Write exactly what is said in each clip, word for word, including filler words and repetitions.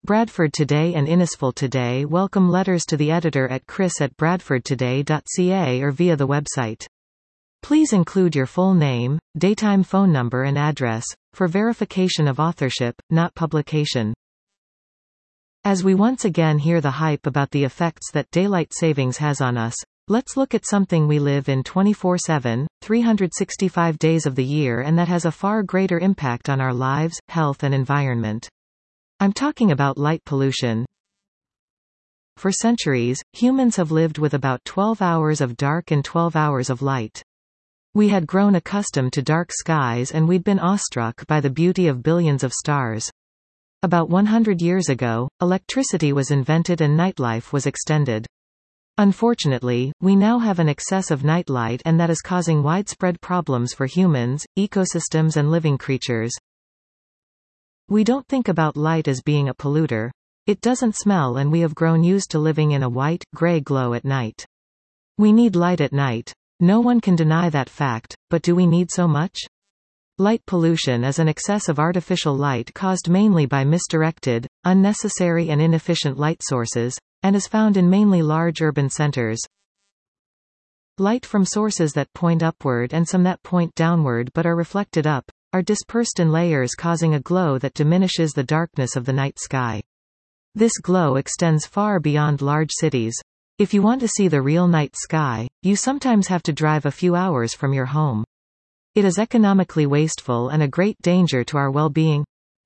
Bradford Today and Innisfil Today welcome letters to the editor at chris at bradford today dot c a or via the website. Please include your full name, daytime phone number and address, for verification of authorship, not publication. As we once again hear the hype about the effects that daylight savings has on us, let's look at something we live in twenty-four seven, three hundred sixty-five days of the year and that has a far greater impact on our lives, health and environment. I'm talking about light pollution. For centuries, humans have lived with about twelve hours of dark and twelve hours of light. We had grown accustomed to dark skies and we'd been awestruck by the beauty of billions of stars. About one hundred years ago, electricity was invented and nightlife was extended. Unfortunately, we now have an excess of nightlight and that is causing widespread problems for humans, ecosystems and living creatures. We don't think about light as being a polluter. It doesn't smell and we have grown used to living in a white, gray glow at night. We need light at night. No one can deny that fact, but do we need so much? Light pollution is an excess of artificial light caused mainly by misdirected, unnecessary and inefficient light sources, and is found in mainly large urban centers. Light from sources that point upward and some that point downward but are reflected up, are dispersed in layers causing a glow that diminishes the darkness of the night sky. This glow extends far beyond large cities. If you want to see the real night sky, you sometimes have to drive a few hours from your home. It is economically wasteful and a great danger to our well-being.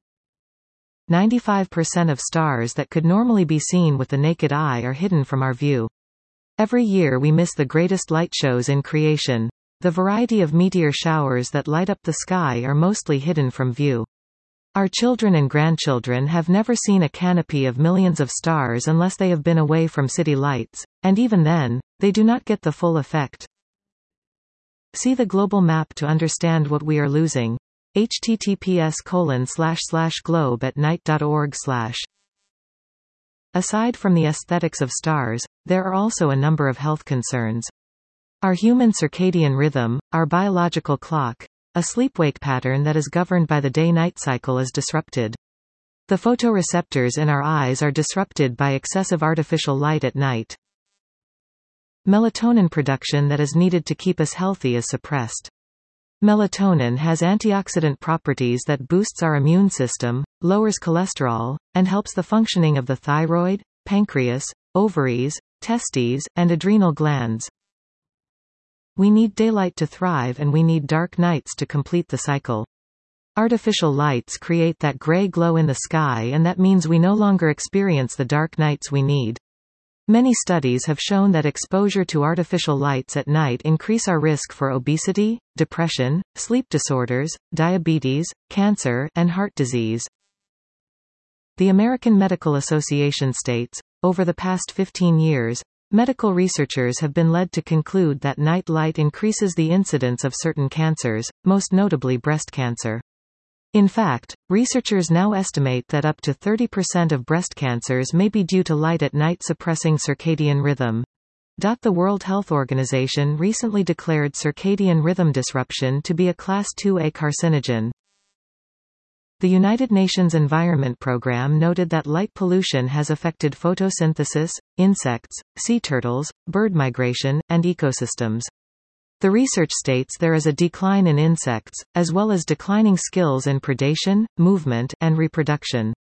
ninety-five percent of stars that could normally be seen with the naked eye are hidden from our view. Every year we miss the greatest light shows in creation. The variety of meteor showers that light up the sky are mostly hidden from view. Our children and grandchildren have never seen a canopy of millions of stars unless they have been away from city lights, and even then, they do not get the full effect. See the global map to understand what we are losing. H T T P S colon slash slash globe at night dot org slash. Aside from the aesthetics of stars, there are also a number of health concerns. Our human circadian rhythm, our biological clock, a sleep-wake pattern that is governed by the day-night cycle is disrupted. The photoreceptors in our eyes are disrupted by excessive artificial light at night. Melatonin production that is needed to keep us healthy is suppressed. Melatonin has antioxidant properties that boosts our immune system, lowers cholesterol, and helps the functioning of the thyroid, pancreas, ovaries, testes, and adrenal glands. We need daylight to thrive and we need dark nights to complete the cycle. Artificial lights create that gray glow in the sky and that means we no longer experience the dark nights we need. Many studies have shown that exposure to artificial lights at night increase our risk for obesity, depression, sleep disorders, diabetes, cancer, and heart disease. The American Medical Association states, over the past fifteen years, medical researchers have been led to conclude that night light increases the incidence of certain cancers, most notably breast cancer. In fact, researchers now estimate that up to thirty percent of breast cancers may be due to light at night suppressing circadian rhythm. The World Health Organization recently declared circadian rhythm disruption to be a Class two A carcinogen. The United Nations Environment Programme noted that light pollution has affected photosynthesis, insects, sea turtles, bird migration, and ecosystems. The research states there is a decline in insects, as well as declining skills in predation, movement, and reproduction.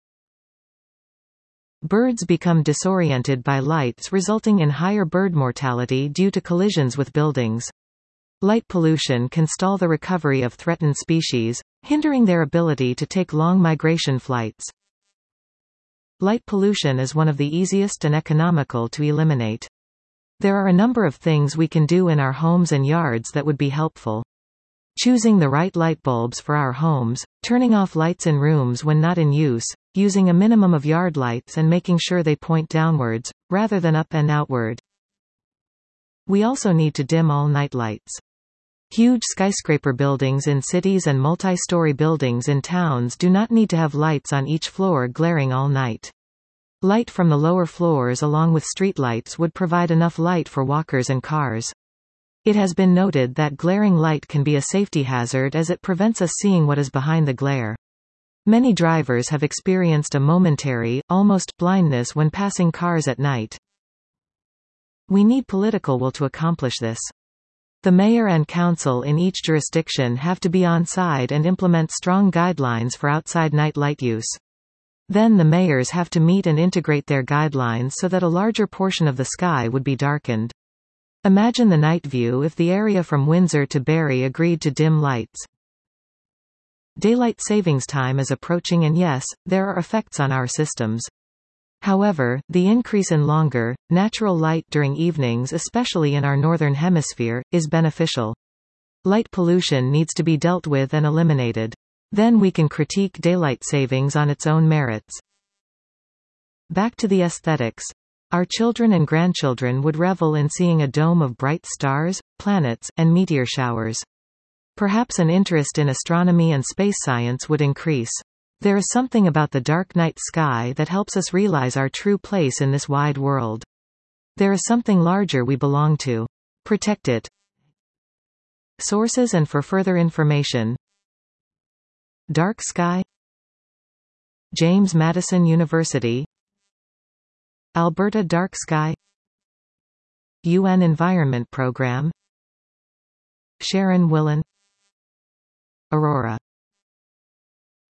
Birds become disoriented by lights, resulting in higher bird mortality due to collisions with buildings. Light pollution can stall the recovery of threatened species, hindering their ability to take long migration flights. Light pollution is one of the easiest and economical to eliminate. There are a number of things we can do in our homes and yards that would be helpful. Choosing the right light bulbs for our homes, turning off lights in rooms when not in use, using a minimum of yard lights and making sure they point downwards, rather than up and outward. We also need to dim all night lights. Huge skyscraper buildings in cities and multi-story buildings in towns do not need to have lights on each floor glaring all night. Light from the lower floors along with streetlights would provide enough light for walkers and cars. It has been noted that glaring light can be a safety hazard as it prevents us seeing what is behind the glare. Many drivers have experienced a momentary, almost, blindness when passing cars at night. We need political will to accomplish this. The mayor and council in each jurisdiction have to be on side and implement strong guidelines for outside night light use. Then the mayors have to meet and integrate their guidelines so that a larger portion of the sky would be darkened. Imagine the night view if the area from Windsor to Barrie agreed to dim lights. Daylight savings time is approaching, and yes, there are effects on our systems. However, the increase in longer, natural light during evenings, especially in our northern hemisphere, is beneficial. Light pollution needs to be dealt with and eliminated. Then we can critique daylight savings on its own merits. Back to the aesthetics. Our children and grandchildren would revel in seeing a dome of bright stars, planets, and meteor showers. Perhaps an interest in astronomy and space science would increase. There is something about the dark night sky that helps us realize our true place in this wide world. There is something larger we belong to. Protect it. Sources and for further information. Dark sky. James Madison University. Alberta Dark Sky. U N Environment Programme. Sharon Willen. Aurora.